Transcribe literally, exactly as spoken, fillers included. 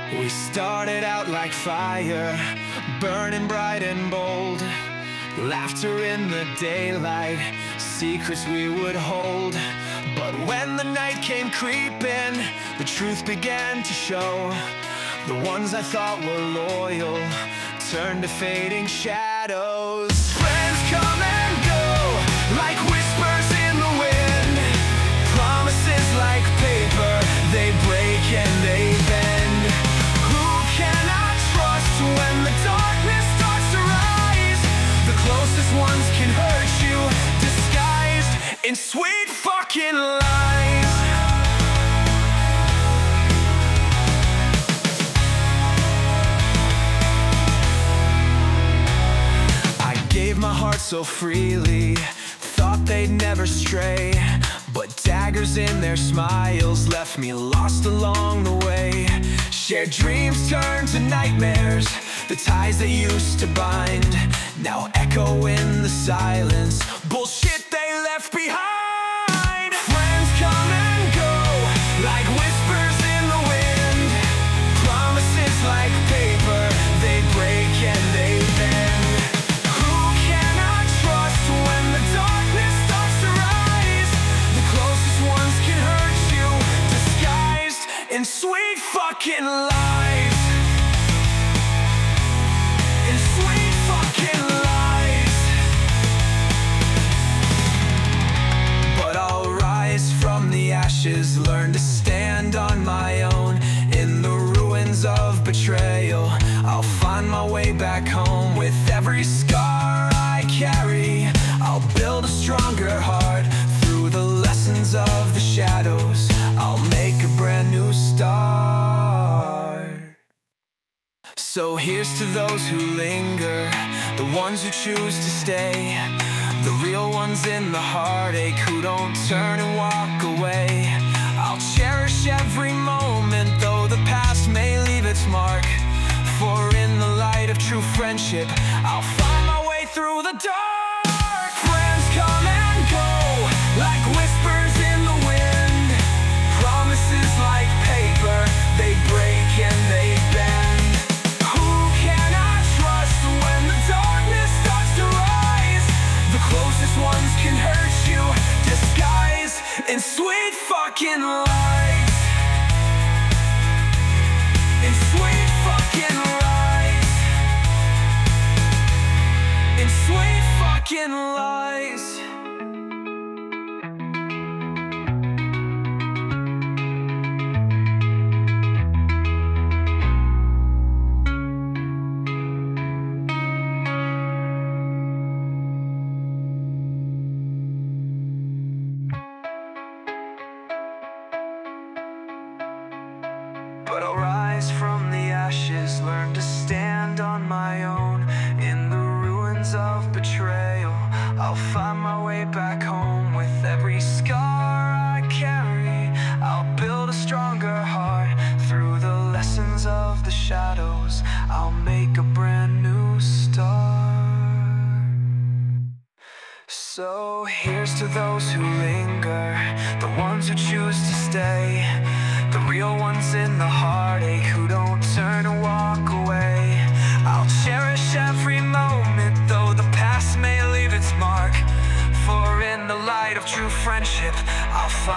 We started out like fire, burning bright and bold. Laughter in the daylight, secrets we would hold. But when the night came creeping, the truth began to show. The ones I thought were loyal turned to fading shadows. Friends come and go like whispers in the wind. Promises like paper, they break and they bend. Who can I trust when the darkness starts to rise? The closest ones can hurt you, disguised in sweet fucking lies. I gave my heart so freely, thought they'd never stray. But daggers in their smiles left me lost along the way. Shared dreams turned to nightmares, the ties that used to bind now echo in the silence. Bullshit they left behind. Friends come and go like whispers in the wind. Promises like paper, they break and they bend. Who can I trust when the darkness starts to rise? The closest ones can hurt you, disguised in sweet fucking lies. In sweet fucking lies. But I'll rise from the ashes, learn to stand on my own. In the ruins of betrayal, I'll find my way back home. With every scar I carry, I'll build a stronger heart. Through the lessons of the shadows, I'll make a brand new start. So here's to those who linger, the ones who choose to stay, the real ones in the heartache who don't turn and walk away. I'll cherish every moment, though the past may leave its mark. For in the light of true friendship, I'll find my way through the dark. Friends come and go like whispers in the wind. Promises like paper, they break and they bend. Who can I trust when the darkness starts to rise? The closest ones can hurt you, disguised in sweet fucking lies. In sweet fucking lies. In sweet fucking lies. But I'll rise from the ashes, learn to stand on my own. In the ruins of betrayal, I'll find my way back home. With every scar I carry, I'll build a stronger heart. Through the lessons of the shadows, I'll make a brand new start. So here's to those who linger, the ones who choose to stay, the real ones in the heartache who don't turn and walk away. I'll cherish every moment, though the past may leave its mark. For in the light of true friendship, I'll find